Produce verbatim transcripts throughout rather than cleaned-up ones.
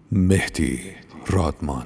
مهدی رادمان.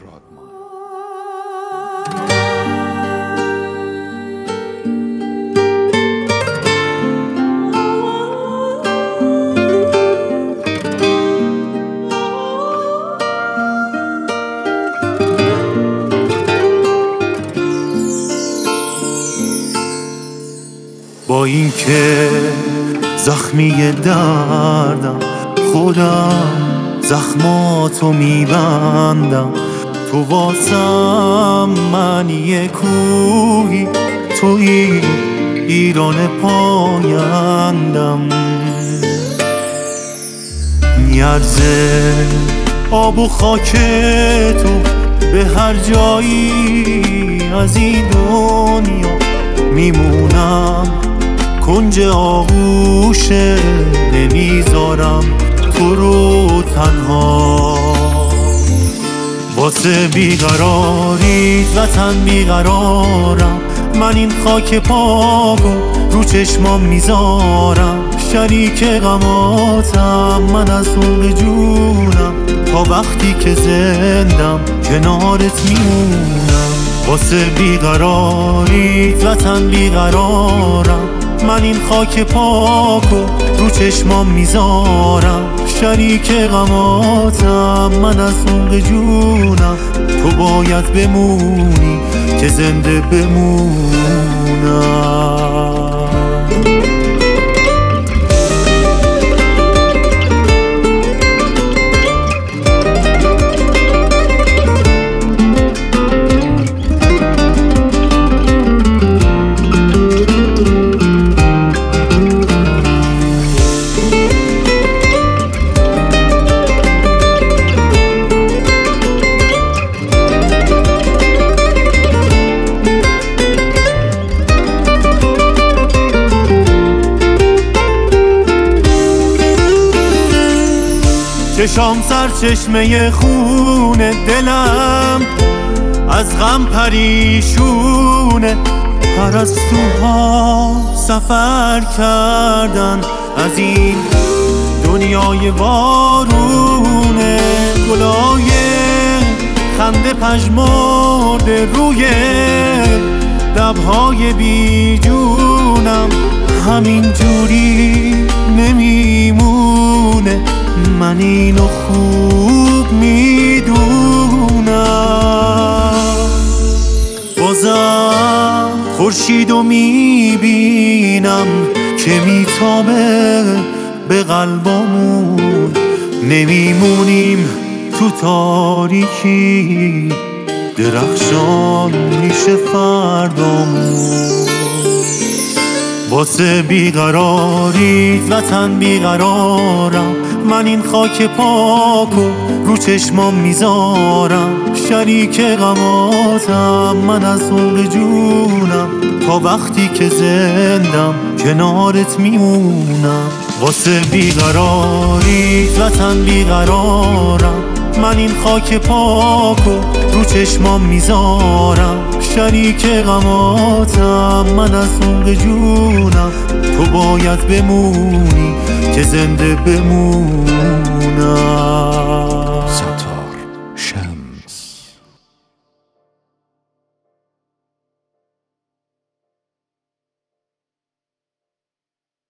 با این که زخمی دردم خودم زخماتو میبندم، تو واسم معنی کوهی، توی ایران پایندم. نیرزه آب و خاک تو به هر جایی از این دنیا میمونم، کنج آغوشه نمیذارم تو رو تنها. واسه بیقراریت وطن بیقرارم، من این خاک پاکو رو چشمام میذارم. شریک غماتم من از عمق جونم، تا وقتی که زندم کنارت میمونم. واسه بیقراریت وطن بیقرارم، من این خاک پاکو رو چشمام میذارم. شریک غماتم من از عمق جونم، تو باید بمونی که زنده بمونم. چشام سرچشمه خونه، دلم از غم پریشونه. پرستوها سفر کردن از این دنیای وارونه. گلای خنده پژمرده روی لبهای بی جونم، همین جوری نمیمونه، من اینو خوب میدونم. بازم خورشیدو میبینم که میتابه به قلبمون، نمیمونیم تو تاریکی، درخشان میشه فردامون. واسه بیقراریت وطن بیقرارم، من این خاک پاکو رو چشمام میذارم. شریک غماتم من از عمق جونم، تا وقتی که زندم کنارت میمونم. واسه بیقراریت وطن بیقرارم، من این خاک پاکو رو چشمام میذارم. شریک غماتم من از عمق جونم، تو باید بمونی که زنده بمونم.